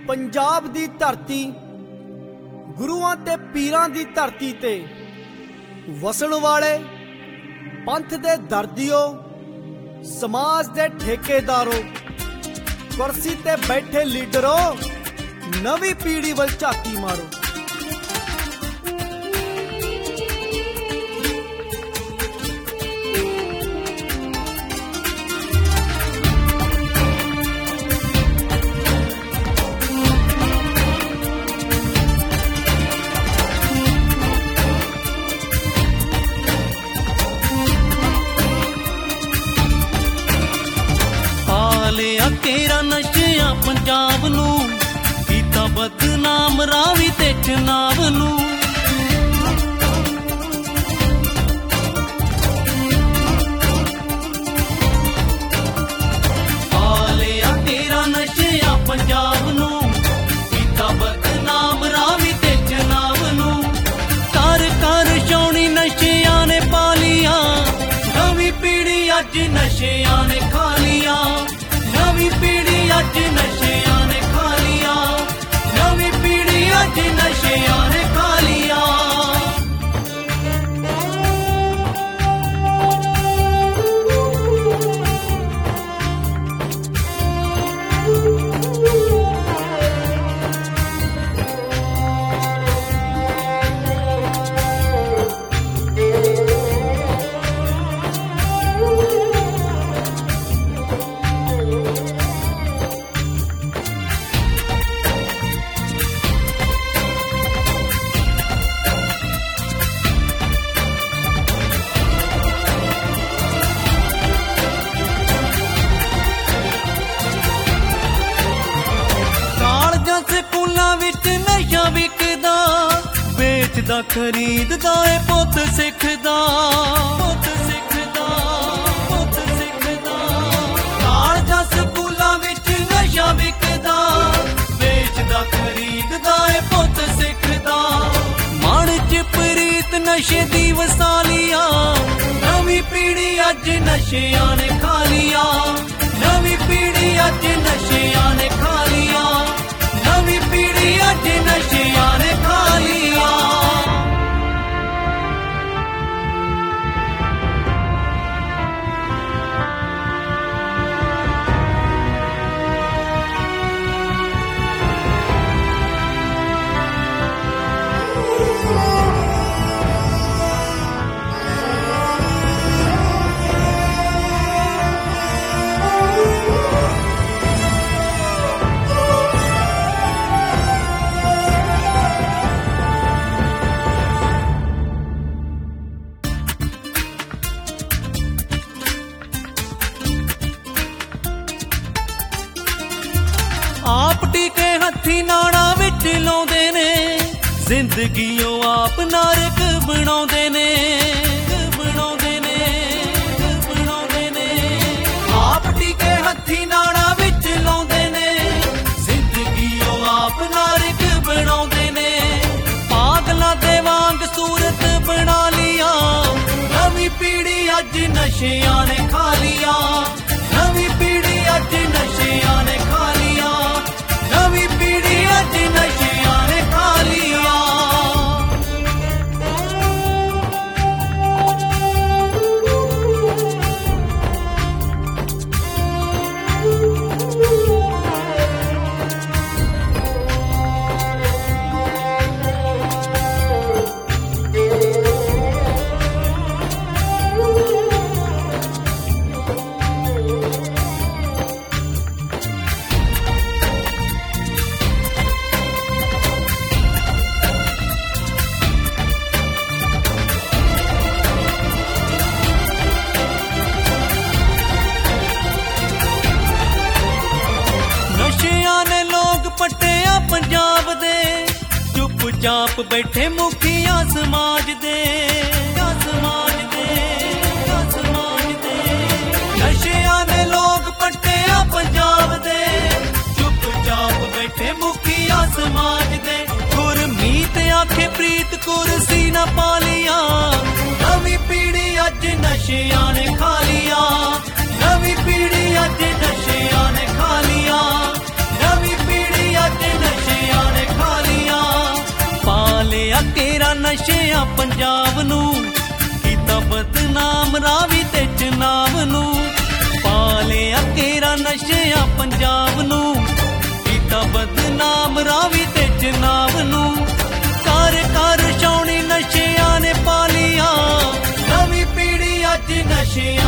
पंजाब दी धरती गुरुआं ते पीरां दी धरती ते वसण वाले पंथ दे दर्दियो समाज दे ठेकेदारो कुर्सी ते बैठे लीडरो नवी पीढ़ी वल झाकी मारो। तेरा नशिया पंजाब नू कीता बदनाम रावी ते चनाब नू। पालिया तेरा नशिया पंजाब नू कीता बदनाम रावी ते चनाब नू। कर कर छौनी नशिया ने पालिया नवी पीढ़ी अज नशिया ने खा लिया। नवी पीढ़ी अज नशिया ने खा लिया। नवी पीढ़ी अज नशिया ने खा लिया। दा खरीददा है पुत सिखदा। पुत सिखदा पुत सिखदा कालजा स्कूलां विच नशा विकदा। बेचदा खरीददा है पुत सिखदा। मन च प्रीत नशे दी वसालिया। नवी पीढ़ी अज नशिया ने खा लिया। नवी पीढ़ी अज नशिया ने खा लिया। नवी पीढ़ी अज नशिया ने खा लिया। आप टीके हथी नाड़ा विच लाउंदे ने। जिंदगीओ आप नारक बनाउंदे ने। बनाउंदे ने बनाउंदे ने। आप टीके हथी नाड़ा विच लाउंदे ने। जिंदगीओ आप नारक बनाउंदे ने। पागलां दे वांग सूरत बना लिया। नवी पीढ़ी अज नशिया ने खा लिया। नवी पीढ़ी अज नशिया ने खा लिया। नवी पीढ़ी अज नशिया ने खा लिया। पंजाब दे चुपचाप बैठे मुखिया समाज दे। समाज दे समाज दे नशिया ने लोग पट्टे पंजाब दे। चुपचाप बैठे मुखिया समाज दे। गुरमीत आखे प्रीत कुर्सी न पा लिया। नवी पीढ़ी अज नशिया ने खा लिया। नवी पीढ़ी अज नशिया ने खा लिया। नवी पीढ़ी अज ਨਸ਼ਿਆਂ ਪੰਜਾਬ ਨੂੰ, ਕੀਤਾ ਬਦਨਾਮ ਰਾਵੀ ਤੇ ਚਨਾਬ ਨੂੰ। ਪਾ ਲਿਆ ਘੇਰਾ ਨਸ਼ਿਆਂ ਪੰਜਾਬ ਨੂੰ, ਕੀਤਾ ਬਦਨਾਮ ਰਾਵੀ ਤੇ ਚਨਾਬ ਨੂੰ। ਘਰ ਘਰ ਛਾਉਣੀ ਨਸ਼ਿਆਂ ਨੇ ਪਾ ਲਿਆ, ਨਵੀਂ ਪੀੜ੍ਹੀ ਅੱਜ ਨਸ਼ਿਆਂ